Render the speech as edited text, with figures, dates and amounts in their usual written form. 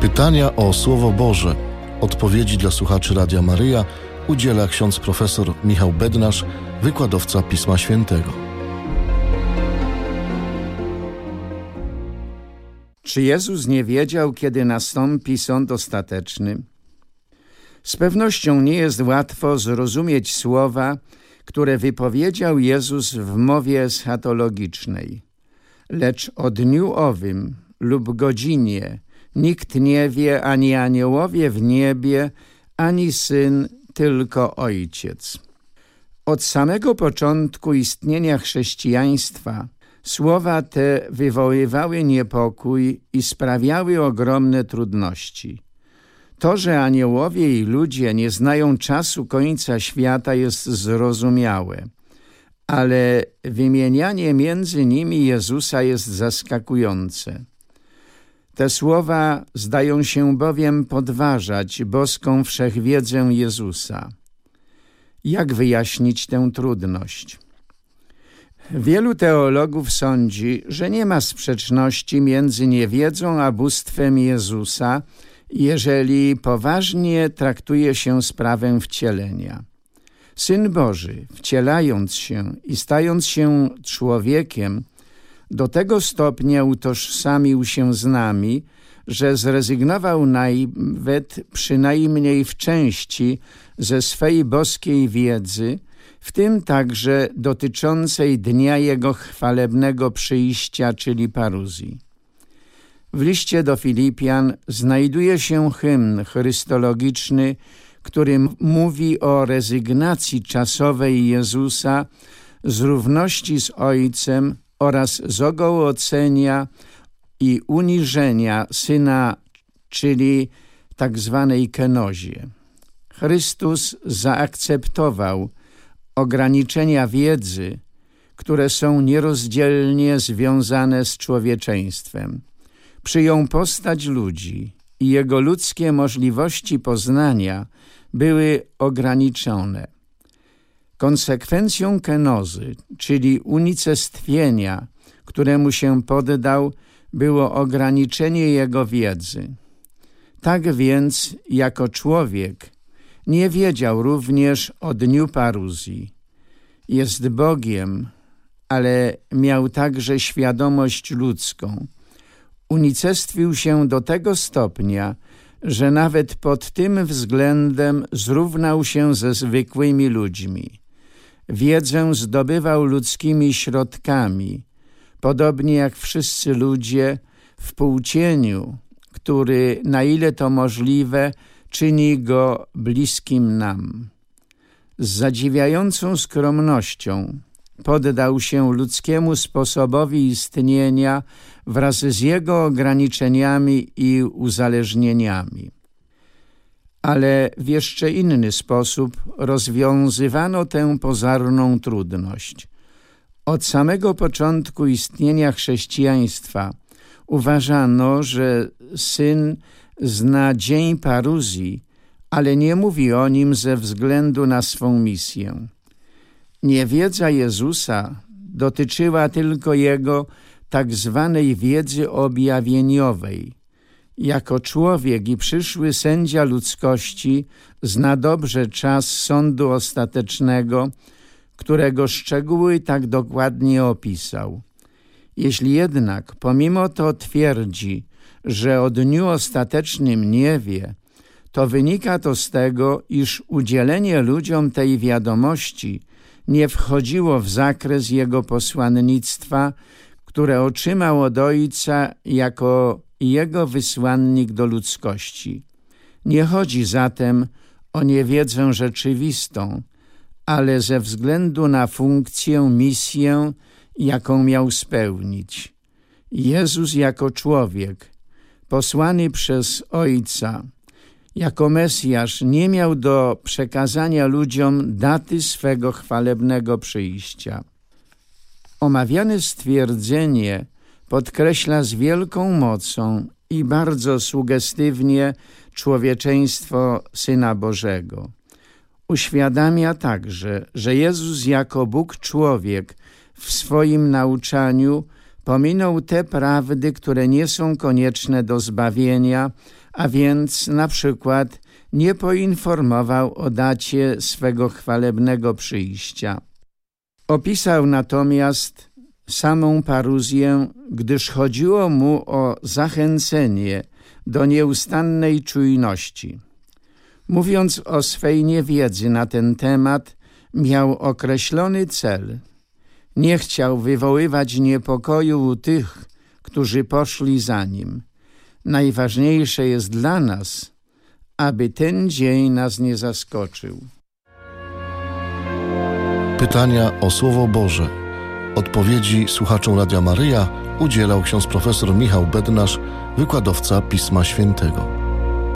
Pytania o Słowo Boże. Odpowiedzi dla słuchaczy Radia Maryja udziela ksiądz profesor Michał Bednarz, wykładowca Pisma Świętego. Czy Jezus nie wiedział, kiedy nastąpi sąd ostateczny? Z pewnością nie jest łatwo zrozumieć słowa, które wypowiedział Jezus w mowie eschatologicznej. Lecz o dniu owym lub godzinie nikt nie wie, ani aniołowie w niebie, ani Syn, tylko Ojciec. Od samego początku istnienia chrześcijaństwa słowa te wywoływały niepokój i sprawiały ogromne trudności. To, że aniołowie i ludzie nie znają czasu końca świata, jest zrozumiałe, ale wymienianie między nimi Jezusa jest zaskakujące. Te słowa zdają się bowiem podważać boską wszechwiedzę Jezusa. Jak wyjaśnić tę trudność? Wielu teologów sądzi, że nie ma sprzeczności między niewiedzą a bóstwem Jezusa, jeżeli poważnie traktuje się sprawę wcielenia. Syn Boży, wcielając się i stając się człowiekiem, do tego stopnia utożsamił się z nami, że zrezygnował nawet przynajmniej w części ze swej boskiej wiedzy, w tym także dotyczącej dnia Jego chwalebnego przyjścia, czyli paruzji. W liście do Filipian znajduje się hymn chrystologiczny, który mówi o rezygnacji czasowej Jezusa z równości z Ojcem oraz z ogołocenia i uniżenia Syna, czyli tak zwanej kenozie. Chrystus zaakceptował ograniczenia wiedzy, które są nierozdzielnie związane z człowieczeństwem. Przyjął postać ludzi i jego ludzkie możliwości poznania były ograniczone. Konsekwencją kenozy, czyli unicestwienia, któremu się poddał, było ograniczenie jego wiedzy. Tak więc, jako człowiek, nie wiedział również o dniu paruzji. Jest Bogiem, ale miał także świadomość ludzką. Unicestwił się do tego stopnia, że nawet pod tym względem zrównał się ze zwykłymi ludźmi. Wiedzę zdobywał ludzkimi środkami, podobnie jak wszyscy ludzie, w półcieniu, który, na ile to możliwe, czyni go bliskim nam. Z zadziwiającą skromnością poddał się ludzkiemu sposobowi istnienia wraz z jego ograniczeniami i uzależnieniami. Ale w jeszcze inny sposób rozwiązywano tę pozorną trudność. Od samego początku istnienia chrześcijaństwa uważano, że Syn zna dzień paruzji, ale nie mówi o nim ze względu na swą misję. Niewiedza Jezusa dotyczyła tylko Jego tak zwanej wiedzy objawieniowej. Jako człowiek i przyszły sędzia ludzkości zna dobrze czas sądu ostatecznego, którego szczegóły tak dokładnie opisał. Jeśli jednak pomimo to twierdzi, że o dniu ostatecznym nie wie, to wynika to z tego, iż udzielenie ludziom tej wiadomości nie wchodziło w zakres jego posłannictwa, które otrzymał od Ojca jako jego wysłannik do ludzkości. Nie chodzi zatem o niewiedzę rzeczywistą, ale ze względu na funkcję, misję, jaką miał spełnić. Jezus jako człowiek, posłany przez Ojca, jako Mesjasz, nie miał do przekazania ludziom daty swego chwalebnego przyjścia. Omawiane stwierdzenie podkreśla z wielką mocą i bardzo sugestywnie człowieczeństwo Syna Bożego. Uświadamia także, że Jezus jako Bóg człowiek w swoim nauczaniu pominął te prawdy, które nie są konieczne do zbawienia, a więc na przykład nie poinformował o dacie swego chwalebnego przyjścia. Opisał natomiast samą paruzję, gdyż chodziło mu o zachęcenie do nieustannej czujności. Mówiąc o swej niewiedzy na ten temat, miał określony cel. Nie chciał wywoływać niepokoju u tych, którzy poszli za nim. Najważniejsze jest dla nas, aby ten dzień nas nie zaskoczył. Pytania o Słowo Boże. Odpowiedzi słuchaczom Radia Maryja udzielał ksiądz profesor Michał Bednarz, wykładowca Pisma Świętego.